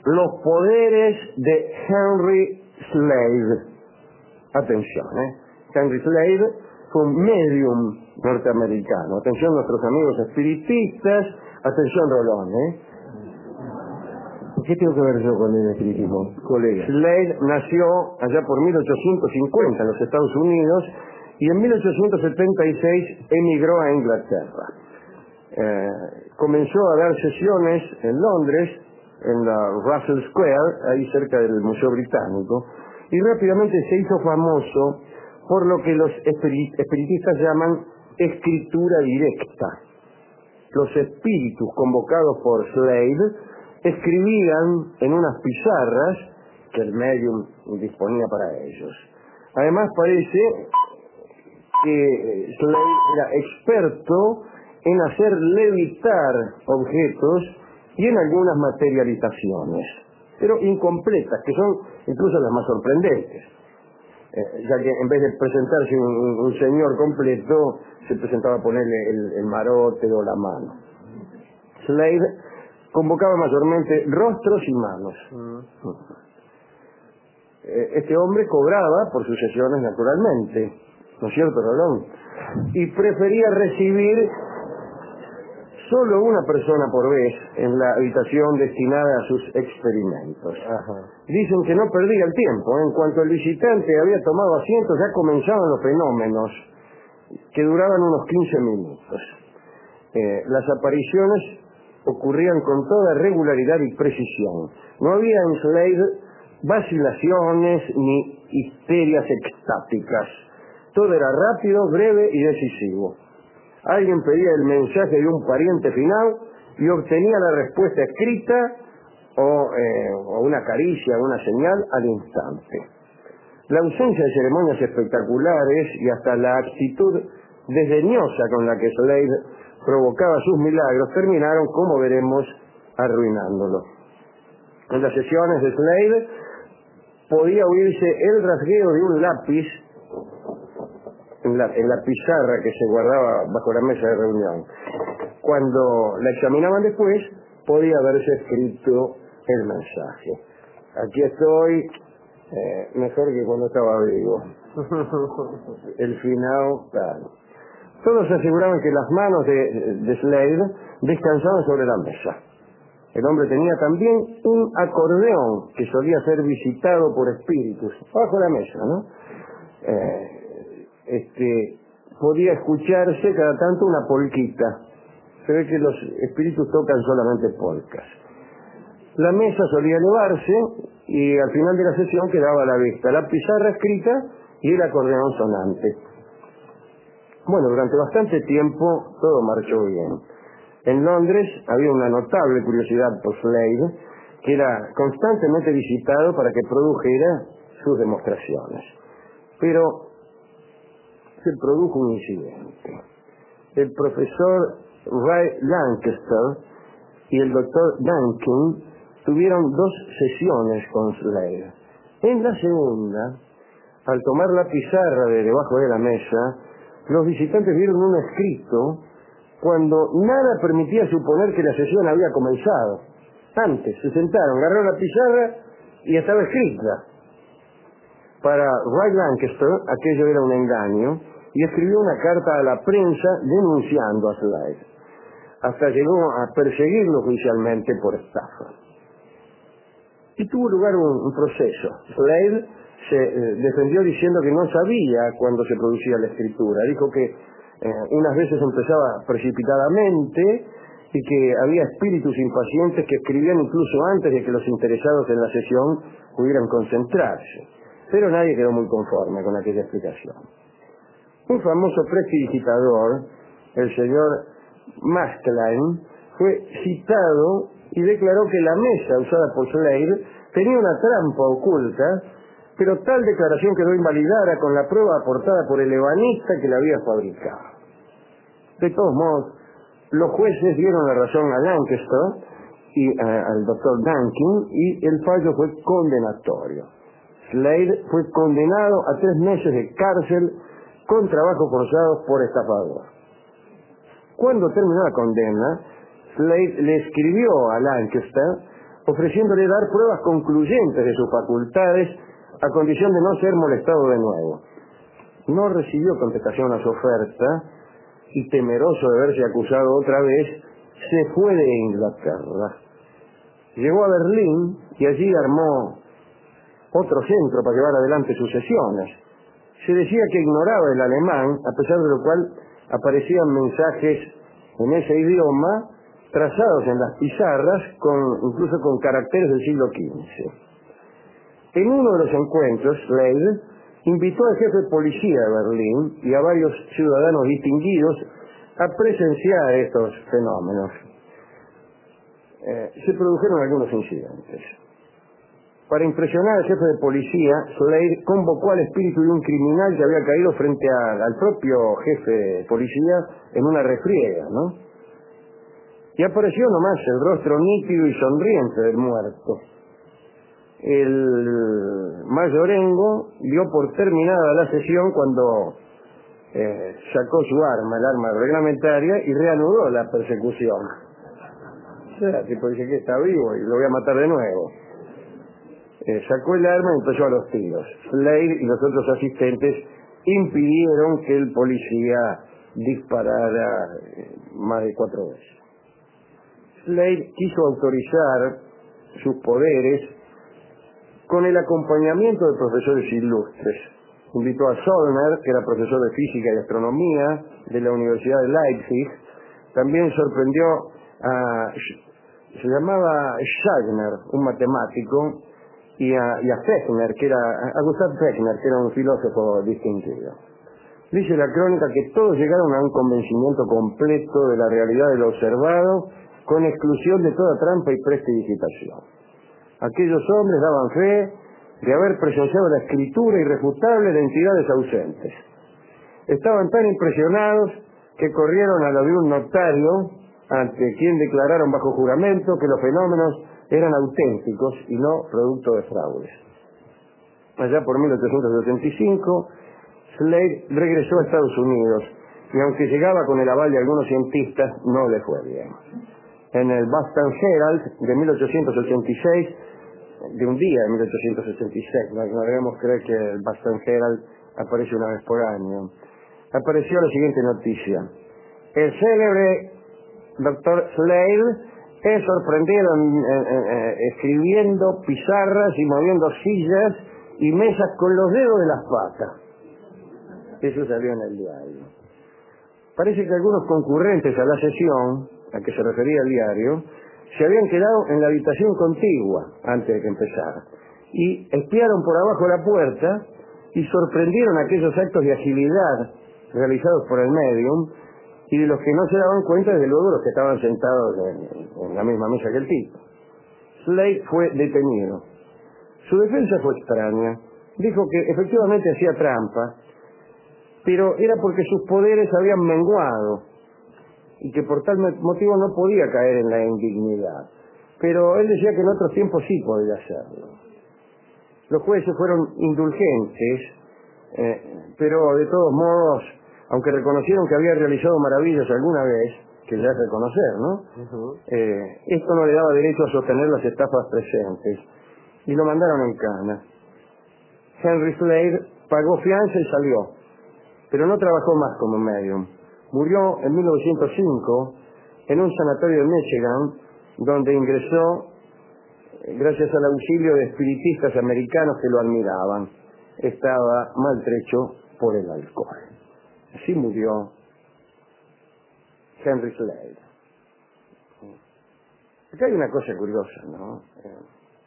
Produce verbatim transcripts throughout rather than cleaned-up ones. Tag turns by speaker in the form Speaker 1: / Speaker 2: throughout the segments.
Speaker 1: los poderes de Henry Slade. Atención, ¿eh? Henry Slade fue un medium norteamericano. Atención nuestros amigos espiritistas. Atención, Rolón, ¿eh?
Speaker 2: ¿Qué tengo que ver yo con el espiritismo, colega?
Speaker 1: Slade nació allá por mil ochocientos cincuenta en los Estados Unidos y en mil ochocientos setenta y seis emigró a Inglaterra. Eh, comenzó a dar sesiones en Londres, en la Russell Square, ahí cerca del Museo Británico, y rápidamente se hizo famoso por lo que los espiritistas llaman escritura directa. Los espíritus convocados por Slade escribían en unas pizarras que el medium disponía para ellos. Además parece que Slade era experto en hacer levitar objetos y en algunas materializaciones, pero incompletas, que son incluso las más sorprendentes, eh, ya que en vez de presentarse un, un señor completo, se presentaba a ponerle el, el marote o la mano. Slade convocaba mayormente rostros y manos. Mm. Este hombre cobraba por sus sesiones naturalmente, ¿no es cierto, Rolón? Y prefería recibir solo una persona por vez en la habitación destinada a sus experimentos.
Speaker 2: Ajá.
Speaker 1: Dicen que no perdía el tiempo. En cuanto el visitante había tomado asiento, ya comenzaban los fenómenos, que duraban unos quince minutos. Eh, las apariciones ocurrían con toda regularidad y precisión. No había en Slade vacilaciones ni histerias extáticas. Todo era rápido, breve y decisivo. Alguien pedía el mensaje de un pariente final y obtenía la respuesta escrita o, eh, o una caricia, una señal al instante. La ausencia de ceremonias espectaculares y hasta la actitud desdeñosa con la que Slade provocaba sus milagros terminaron, como veremos, arruinándolo. En las sesiones de Slade podía oírse el rasgueo de un lápiz en la, en la pizarra que se guardaba bajo la mesa de reunión. Cuando la examinaban después, podía haberse escrito el mensaje. Aquí estoy, eh, mejor que cuando estaba vivo. El final, claro. Todos aseguraban que las manos de, de Slade descansaban sobre la mesa. El hombre tenía también un acordeón que solía ser visitado por espíritus, bajo la mesa, ¿no? Eh, este, podía escucharse cada tanto una polquita. Se ve que los espíritus tocan solamente polcas. La mesa solía elevarse y al final de la sesión quedaba a la vista la pizarra escrita y el acordeón sonante. Bueno, durante bastante tiempo todo marchó bien. En Londres había una notable curiosidad por Slade, que era constantemente visitado para que produjera sus demostraciones. Pero se produjo un incidente. El profesor Ray Lankester y el doctor Duncan tuvieron dos sesiones con Slade. En la segunda, al tomar la pizarra de debajo de la mesa, los visitantes vieron un escrito cuando nada permitía suponer que la sesión había comenzado. Antes se sentaron, agarraron la pizarra y estaba escrita. Para Ray Lankester aquello era un engaño y escribió una carta a la prensa denunciando a Slade. Hasta llegó a perseguirlo judicialmente por estafa. Y tuvo lugar un, un proceso. Slade se eh, defendió diciendo que no sabía cuándo se producía la escritura. Dijo que eh, unas veces empezaba precipitadamente y que había espíritus impacientes que escribían incluso antes de que los interesados en la sesión pudieran concentrarse. Pero nadie quedó muy conforme con aquella explicación. Un famoso prestidigitador, el señor Maskelyne, fue citado y declaró que la mesa usada por Slade tenía una trampa oculta, pero tal declaración quedó invalidada con la prueba aportada por el ebanista que la había fabricado. De todos modos, los jueces dieron la razón a Lankester y a, al doctor Duncan y el fallo fue condenatorio. Slade fue condenado a tres meses de cárcel con trabajos forzados por estafador. Cuando terminó la condena, Slade le escribió a Lankester ofreciéndole dar pruebas concluyentes de sus facultades a condición de no ser molestado de nuevo. No recibió contestación a su oferta y, temeroso de verse acusado otra vez, se fue de Inglaterra. Llegó a Berlín y allí armó otro centro para llevar adelante sus sesiones. Se decía que ignoraba el alemán, a pesar de lo cual aparecían mensajes en ese idioma trazados en las pizarras, con, incluso con caracteres del siglo quince. En uno de los encuentros, Slade invitó al jefe de policía de Berlín y a varios ciudadanos distinguidos a presenciar estos fenómenos. Eh, se produjeron algunos incidentes. Para impresionar al jefe de policía, Slade convocó al espíritu de un criminal que había caído frente a, al propio jefe de policía en una refriega, ¿no? Y apareció nomás el rostro nítido y sonriente del muerto. El mayorengo dio por terminada la sesión cuando eh, sacó su arma, el arma reglamentaria, y reanudó la persecución. O sea, el tipo dice que está vivo y lo voy a matar de nuevo. Eh, sacó el arma y empezó a los tiros. Slade y los otros asistentes impidieron que el policía disparara eh, más de cuatro veces. Slade quiso autorizar sus poderes con el acompañamiento de profesores ilustres. Invitó a Zollner, que era profesor de física y astronomía de la Universidad de Leipzig. También sorprendió a, se llamaba Schagner, un matemático, y a, y a Fechner, que era, a Gustav Fechner, que era un filósofo distinguido. Dice la crónica que todos llegaron a un convencimiento completo de la realidad de lo observado, con exclusión de toda trampa y prestidigitación. Aquellos hombres daban fe de haber presenciado la escritura irrefutable de entidades ausentes. Estaban tan impresionados que corrieron a lo de un notario, ante quien declararon bajo juramento que los fenómenos eran auténticos y no producto de fraudes. Allá por mil ochocientos setenta y cinco, Slade regresó a Estados Unidos y, aunque llegaba con el aval de algunos cientistas, no le fue bien. En el Boston Herald de mil ochocientos ochenta y seis, de un día de mil ochocientos ochenta y seis, no, no debemos creer que el Boston Herald aparece una vez por año, apareció la siguiente noticia: el célebre doctor Slade es sorprendido en, en, en, escribiendo pizarras y moviendo sillas y mesas con los dedos de las patas. Eso salió en el diario. Parece que algunos concurrentes a la sesión a que se refería el diario se habían quedado en la habitación contigua antes de que empezara y espiaron por abajo de la puerta y sorprendieron aquellos actos de agilidad realizados por el médium, y de los que no se daban cuenta, desde luego, los que estaban sentados en, en la misma mesa que el tipo. Slade fue detenido. Su defensa fue extraña. Dijo que efectivamente hacía trampa, pero era porque sus poderes habían menguado y que por tal motivo no podía caer en la indignidad. Pero él decía que en otros tiempos sí podía hacerlo. Los jueces fueron indulgentes, eh, pero de todos modos, aunque reconocieron que había realizado maravillas alguna vez, que ya es reconocer, ¿no? Uh-huh. eh, esto no le daba derecho a sostener las estafas presentes, y lo mandaron en cana. Henry Slade pagó fianza y salió, pero no trabajó más como medium. Murió en mil novecientos cinco en un sanatorio de Michigan, donde ingresó gracias al auxilio de espiritistas americanos que lo admiraban. Estaba maltrecho por el alcohol. Así murió Henry Slade. Acá hay una cosa curiosa, ¿no? Eh,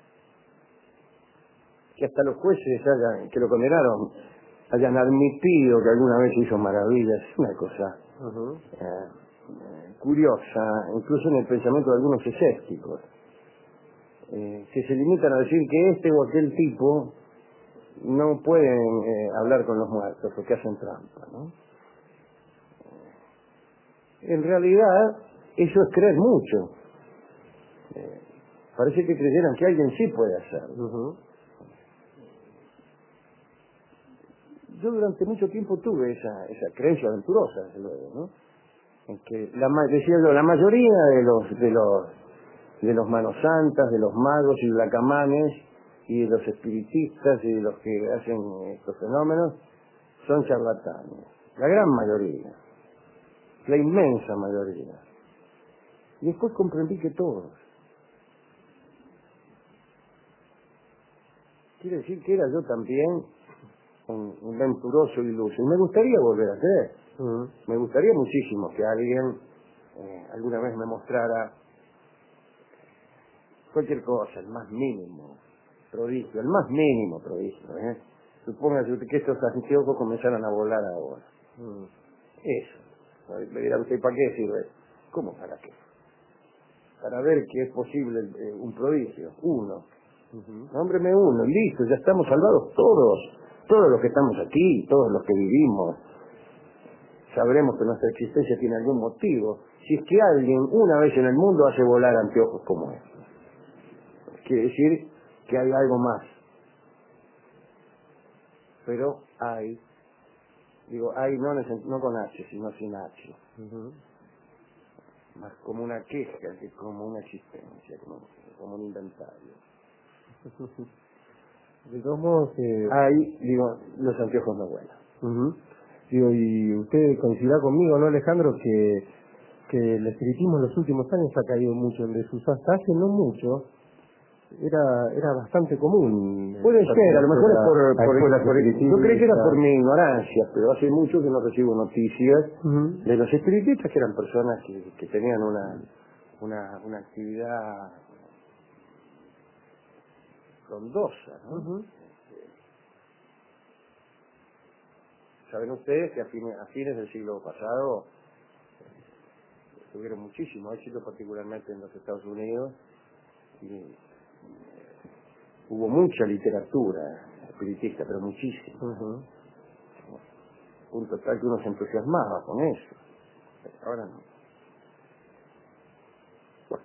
Speaker 1: que hasta los jueces hayan, que lo condenaron hayan admitido que alguna vez hizo maravillas. Es una cosa uh-huh. eh, eh, curiosa, incluso en el pensamiento de algunos escépticos, eh, que se limitan a decir que este o aquel tipo no pueden eh, hablar con los muertos porque hacen trampa, ¿no? En realidad, eso es creer mucho. Eh, parece que creyeran que alguien sí puede hacerlo. Uh-huh. Yo durante mucho tiempo tuve esa, esa creencia aventurosa, desde luego, ¿no? En que, la, decía yo, la mayoría de los, de los de los manos santas, de los magos y blacamanes, y de los espiritistas y de los que hacen estos fenómenos, son charlatanes. La gran mayoría, la inmensa mayoría. Y después comprendí que todos. Quiere decir que era yo también un, un venturoso iluso. Y me gustaría volver a ser. Uh-huh. Me gustaría muchísimo que alguien eh, alguna vez me mostrara cualquier cosa, el más mínimo prodigio, el más mínimo prodigio. ¿eh? Supóngase que estos anteojos comenzaran a volar ahora. Uh-huh. Eso. Me dirá usted, ¿para qué sirve? ¿Cómo para qué? Para ver que es posible eh, un prodigio. Uno. Uh-huh. Nómbreme uno, listo, ya estamos salvados todos, todos los que estamos aquí, todos los que vivimos. Sabremos que nuestra existencia tiene algún motivo, si es que alguien una vez en el mundo hace volar anteojos como estos. Quiere decir que hay algo más. Pero hay, digo, hay no, no con H, sino sin H. Uh-huh. Más como una queja que como una existencia, como, como un inventario.
Speaker 2: De todos modos, eh...
Speaker 1: ahí, digo, los anteojos no vuelan.
Speaker 2: Uh-huh. Digo, y usted coincidirá conmigo, ¿no, Alejandro? Que, que el espiritismo en los últimos años ha caído mucho en desuso. Hasta hace no mucho era era bastante común.
Speaker 1: Puede ser, a lo mejor es por, por, por, por yo creí que era por mi ignorancia, pero hace mucho que no recibo noticias uh-huh. de los espiritistas, que eran personas que, que tenían una, una, una actividad frondosa, ¿no? Uh-huh. Saben ustedes que a fines, a fines del siglo pasado eh, tuvieron muchísimo éxito, particularmente en los Estados Unidos, y eh, hubo mucha literatura espiritista, pero muchísima. Uh-huh. Punto tal que uno se entusiasmaba con eso. Pero ahora no. Bueno.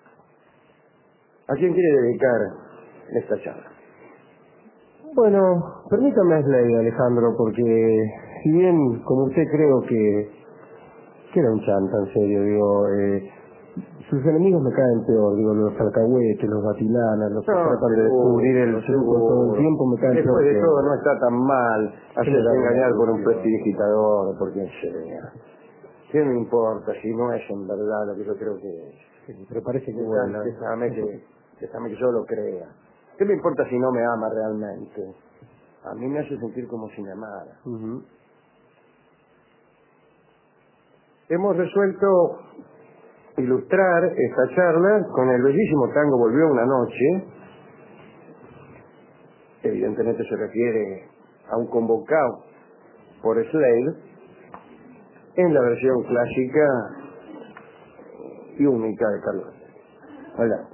Speaker 1: ¿A quién quiere dedicar esta charla?
Speaker 2: Bueno, permítame Asley, Alejandro, porque si bien, como usted creo que, que era un chanta, en serio, digo, eh, sus enemigos me caen peor, digo, los alcahuetes, los batilanas, los que no, tratan de descubrir el truco todo el tiempo me caen
Speaker 1: después
Speaker 2: peor.
Speaker 1: Después de todo no está tan mal hacerse engañar por un prestidigitador, porque sea. ¿Qué me importa si no es en verdad lo que yo creo que es?
Speaker 2: Sí, pero parece que
Speaker 1: bueno. Déjame que, déjame que yo lo crea. ¿Qué me importa si no me ama realmente? A mí me hace sentir como si me amara. Uh-huh. Hemos resuelto ilustrar esta charla con el bellísimo tango Volvió una noche. Evidentemente se refiere a un convocado por Slade en la versión clásica y única de Carlos. Hola.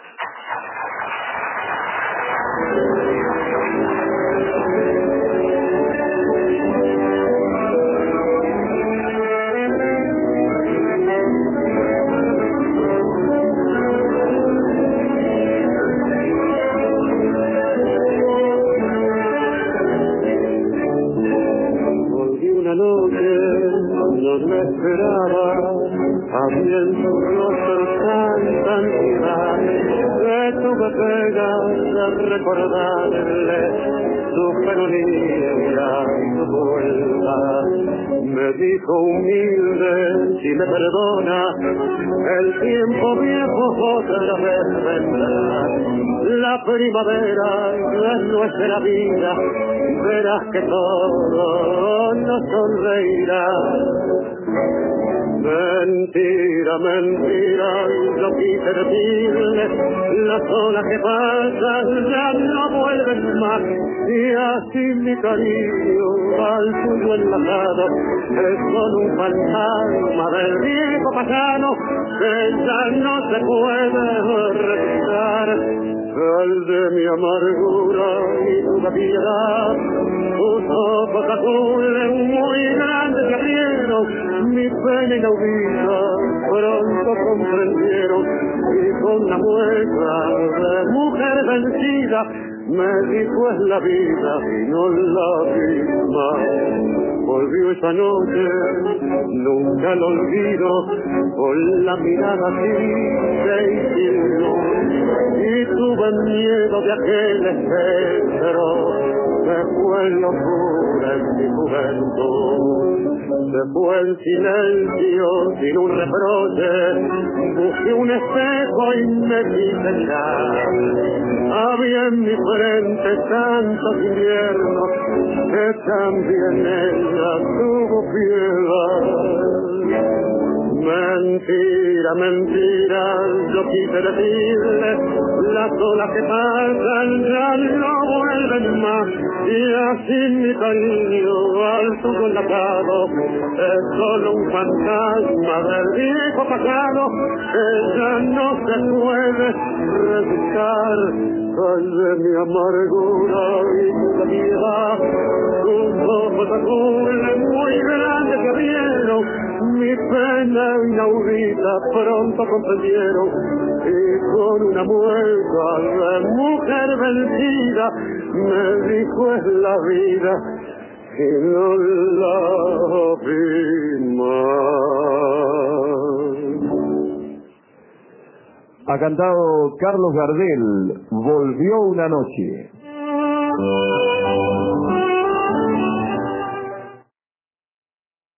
Speaker 3: Recordarle su penuría, su vuelta. Me dijo humilde, si me perdona, el tiempo viejo otra vez vendrá. La primavera es nuestra vida, verás que todo nos sonreirá. Mentira, mentira, yo quise decirle, las olas que pasan ya no vuelven más, y así mi cariño al tuyo enlazado es con un fantasma del viejo pasado que ya no se puede respetar. Sal de mi amargura y tu piedad, tus ojos azules muy grandes se abrieron, mi pena inaudita pronto comprendieron, y con una mueca de mujer vencida me dijo es la vida y no la misma. volvió esa noche, nunca lo olvido, con la mirada triste y sin luz, y tuve miedo de aquel espectro, se fue en locura en mi juventud, se fue en silencio, sin un reproche, busqué un espejo y me quise mirar, había en mi frente tantos inviernos, que también ella tuvo piedad. Mentira, mentira, yo quise decirle, las olas que pasan ya no vuelven más, y así mi cariño al tuyo enlazado es solo un fantasma del viejo pasado, que ya no se puede resistar. Ay, de mi amargura y tu piedad, tus ojos azules muy grandes que abrieron mi pena inaudita, pronto comprendieron, y con una mueca de mujer vencida me dijo es la vida y no la vi más.
Speaker 4: Ha cantado Carlos Gardel, Volvió una noche.